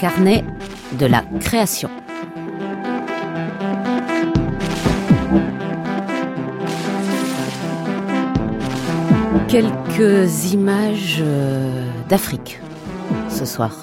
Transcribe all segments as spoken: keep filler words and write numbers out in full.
carnet de la création. Quelques images euh, d'Afrique ce soir.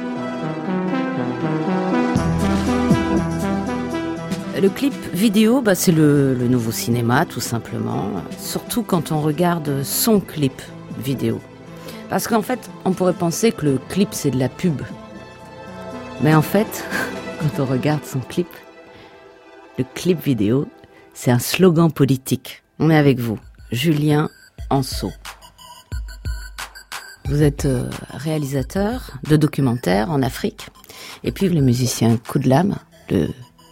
Le clip vidéo, bah, c'est le, le nouveau cinéma, tout simplement. Surtout quand on regarde son clip vidéo. Parce qu'en fait, on pourrait penser que le clip, c'est de la pub. Mais en fait, quand on regarde son clip, le clip vidéo, c'est un slogan politique. On est avec vous, Julien Anceau. Vous êtes euh, réalisateur de documentaires en Afrique. Et puis le musicien Coup de Lame, le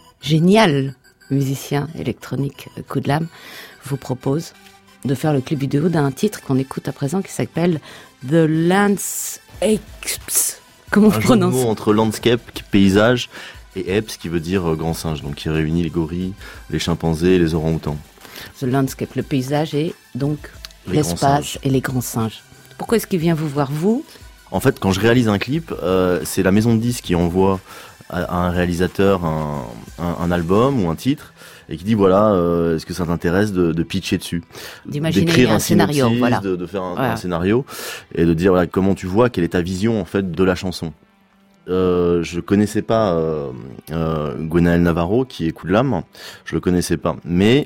génial musicien électronique Coup de Lame, vous propose de faire le clip vidéo d'un titre qu'on écoute à présent qui s'appelle The Landscapes. Comment on prononce ? Un jeu de mots entre landscape, paysage, et apes, qui veut dire grand singe, donc qui réunit les gorilles, les chimpanzés et les orang-outans. The Landscape, le paysage, et donc les l'espace et les grands singes. Pourquoi est-ce qu'il vient vous voir, vous ? En fait, quand je réalise un clip, euh, c'est la maison de disques qui envoie à un réalisateur un, un, un album ou un titre et qui dit voilà, euh, est-ce que ça t'intéresse de, de pitcher dessus, d'imaginer d'écrire un, un scénario, synopsis, voilà. de, de faire un, voilà. un scénario et de dire voilà, comment tu vois, quelle est ta vision en fait de la chanson. Euh, je connaissais pas euh, euh, Gwenaël Navarro qui est Coup de Lame, je le connaissais pas, mais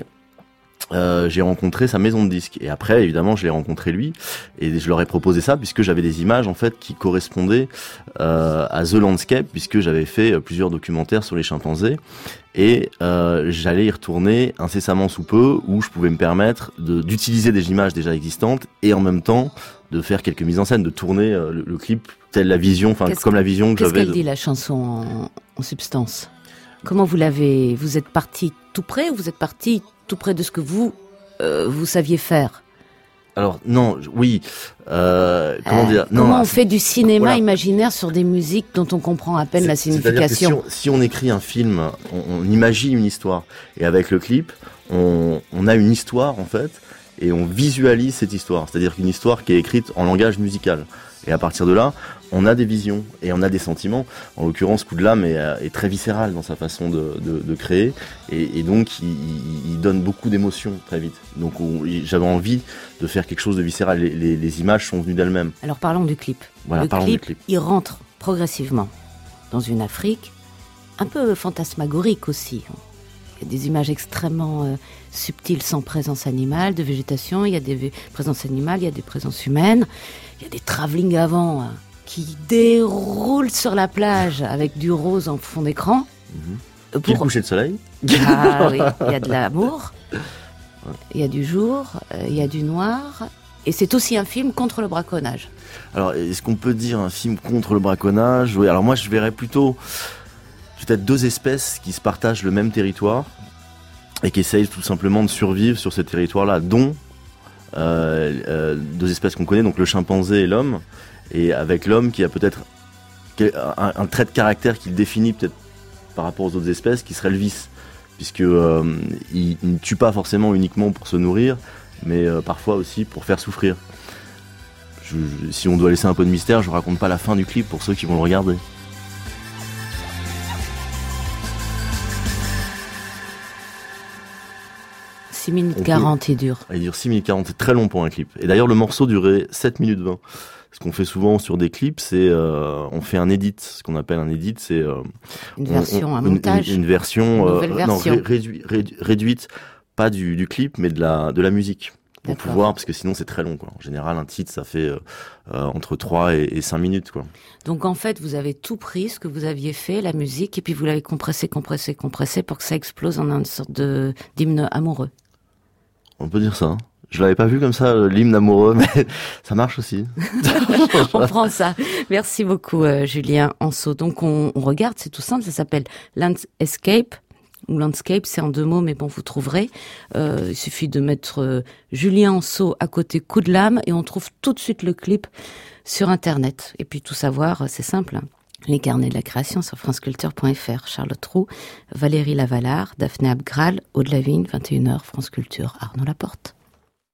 Euh, j'ai rencontré sa maison de disques et après évidemment je l'ai rencontré lui et je leur ai proposé ça puisque j'avais des images en fait qui correspondaient euh, à The Landscape puisque j'avais fait plusieurs documentaires sur les chimpanzés et euh, j'allais y retourner incessamment sous peu où je pouvais me permettre de, d'utiliser des images déjà existantes et en même temps de faire quelques mises en scène, de tourner euh, le, le clip telle la vision, enfin comme la vision que qu'est-ce j'avais. Qu'est-ce qu'elle de... dit la chanson en, en substance ? Comment vous l'avez ? Vous êtes parti tout près ou vous êtes parti tout près de ce que vous, euh, vous saviez faire ? Alors, non, oui, euh, comment euh, dire non, Comment non, on fait du cinéma voilà. imaginaire sur des musiques dont on comprend à peine c'est, la signification ? Si on, si on écrit un film, on, on imagine une histoire. Et avec le clip, on, on a une histoire, en fait, et on visualise cette histoire. C'est-à-dire qu'une histoire qui est écrite en langage musical. Et à partir de là, on a des visions et on a des sentiments. En l'occurrence, Coup de Lame est, est très viscéral dans sa façon de, de, de créer. Et, et donc, il, il donne beaucoup d'émotions très vite. Donc, on, j'avais envie de faire quelque chose de viscéral. Les, les, les images sont venues d'elles-mêmes. Alors, parlons du clip. Voilà, le parlons clip, du clip. Il rentre progressivement dans une Afrique un peu fantasmagorique aussi. Il y a des images extrêmement euh, subtiles sans présence animale, de végétation. Il y a des présences animales, il y a des présences humaines. Il y a des travelling avant hein, qui déroulent sur la plage avec du rose en fond d'écran. Mmh. Pour... Puis le coucher de soleil. Ah oui, il y a de l'amour, il y a du jour, il y a du noir. Et c'est aussi un film contre le braconnage. Alors, est-ce qu'on peut dire un film contre le braconnage ? Oui, alors moi je verrais plutôt peut-être deux espèces qui se partagent le même territoire et qui essayent tout simplement de survivre sur ce territoire-là, dont euh, euh, deux espèces qu'on connaît, donc le chimpanzé et l'homme, et avec l'homme qui a peut-être un, un trait de caractère qui le définit peut-être par rapport aux autres espèces, qui serait le vice, puisque euh, il, il ne tue pas forcément uniquement pour se nourrir, mais euh, parfois aussi pour faire souffrir. Je, je, si on doit laisser un peu de mystère, je ne raconte pas la fin du clip pour ceux qui vont le regarder. six minutes quarante, il dure. Il dure six minutes quarante, c'est très long pour un clip. Et d'ailleurs, le morceau durait sept minutes vingt. Ce qu'on fait souvent sur des clips, c'est euh, on fait un edit. Ce qu'on appelle un edit, c'est euh, une version, on, un montage, une, une version, une nouvelle euh, version. Non, ré, réduit, réduit, réduite, pas du, du clip, mais de la de la musique. Pour D'accord. pouvoir, parce que sinon c'est très long, quoi. En général, un titre, ça fait euh, entre trois et, et cinq minutes, quoi. Donc en fait, vous avez tout pris, ce que vous aviez fait, la musique, et puis vous l'avez compressé, compressé, compressé pour que ça explose en une sorte de d'hymne amoureux. On peut dire ça. Hein. Je l'avais pas vu comme ça, l'hymne amoureux, mais ça marche aussi. On prend ça. Merci beaucoup, euh, Julien Anceau. Donc on, on regarde, c'est tout simple, ça s'appelle Landscape. Ou Landscape, c'est en deux mots, mais bon, vous trouverez. Euh, il suffit de mettre euh, Julien Anceau à côté Coup de Lame et on trouve tout de suite le clip sur Internet. Et puis tout savoir, c'est simple. Hein. Les carnets de la création sur france culture point f r. Charlotte Roux, Valérie Lavalard, Daphné Abgral, Aude Lavigne, vingt et une heures, France Culture, Arnaud Laporte.